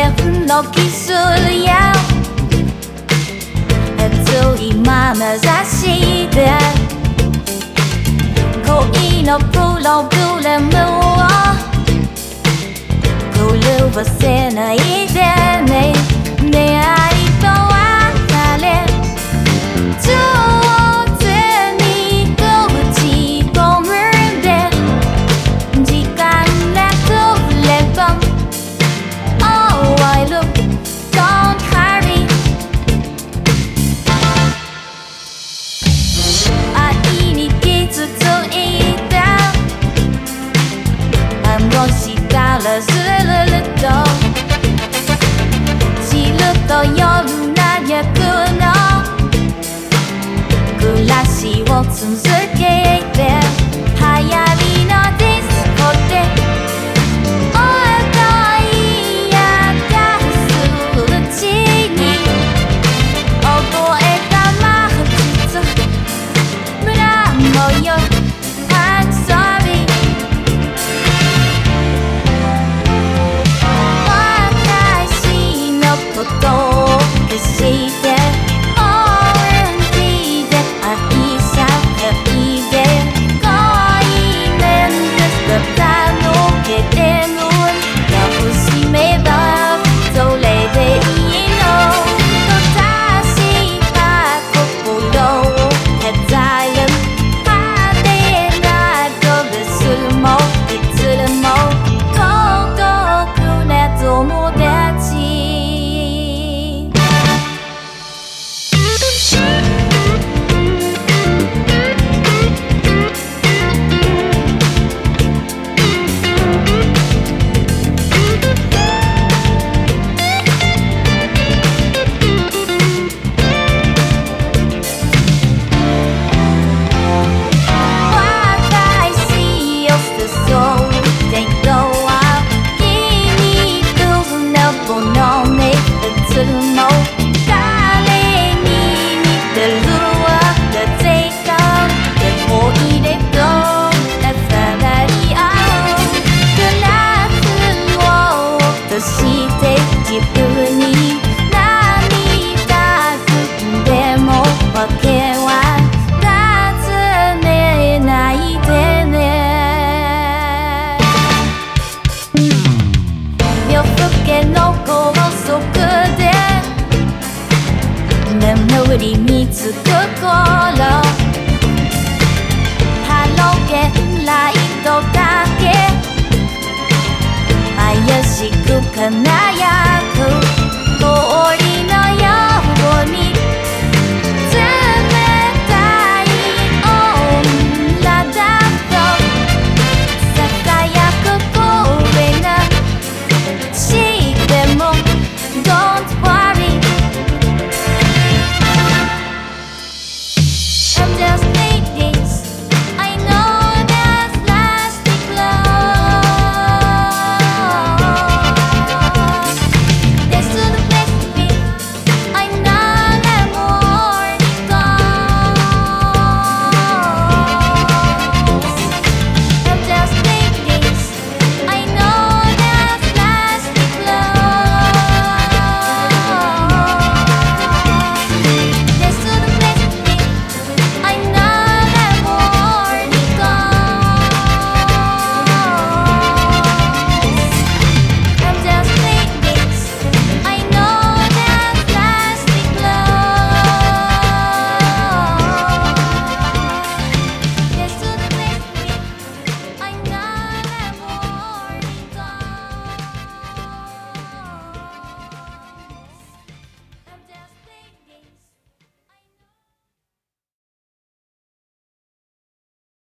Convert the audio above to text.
言のキスや熱い眼差しで恋のプログラムを狂わせないでね。出会いと別れ上手に打ち込んで時間が来れば Oh I look don't hurry 愛に傷ついたもしからすると知ると夜嘆くの暮らしを続けて流行りのディスコで踊り明かすうちに覚えた魔術村模様I'm sorry 私のことを消して眠りにつく頃ハロゲンライトだけ怪しく輝